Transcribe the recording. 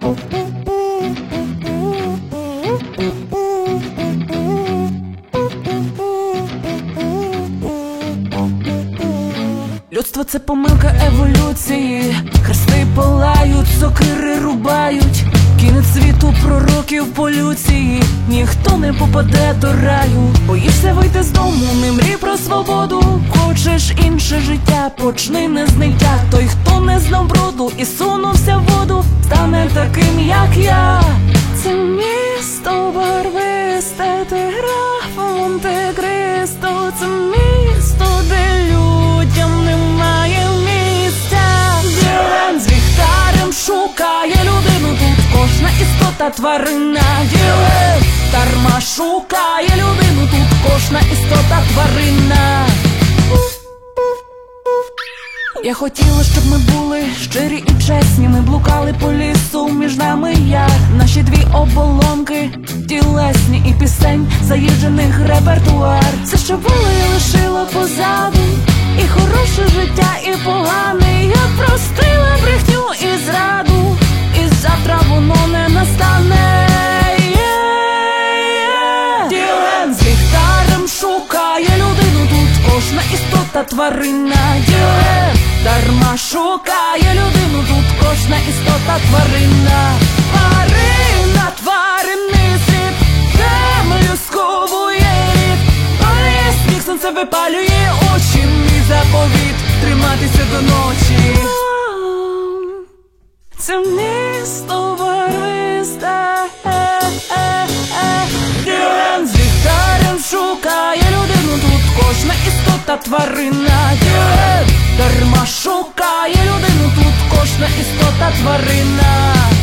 Людство — це помилка еволюції. Хрести палають, сокири рубають. Кінець світу пророків полюції. Ніхто не попаде до раю. Боїшся вийти з дому, не мрій про свободу. Хочеш інше життя, почни не з ниття. Той, хто не знав броду і сунувся в воду, стане таким, як я. Це місто барвисте, ти граф Монте-Кристо. Це місто, де людям немає місця. Ділен з ліхтарем шукає людину. Тут кожна істота тварина. Ділен дарма шукає людину. Тут кожна істота тварина. Я хотіла, щоб ми були щирі і чесні. Ми блукали по лісу, між нами я. Наші дві оболонки тілесні, і пісень заїжджених репертуар. Все, що було, я лишила позаду. І хороше життя, і погане. Я простила брехню і зраду. І завтра воно не настане. Ділен з ліхтарем шукає людину. Тут кожна істота тварина. Ділен дарма шукає людину. Тут кожна істота тварина. Тварина, тваринний світ, землю сковує рід. Палає сніг, сонце випалює очі. Мій заповіт — триматися до ночі. Це місто барвисте. Ділен з ліхтарем шукає людину. Тут кожна істота тварина. Ділен дарма шукає людину. Тут кожна істота тварина.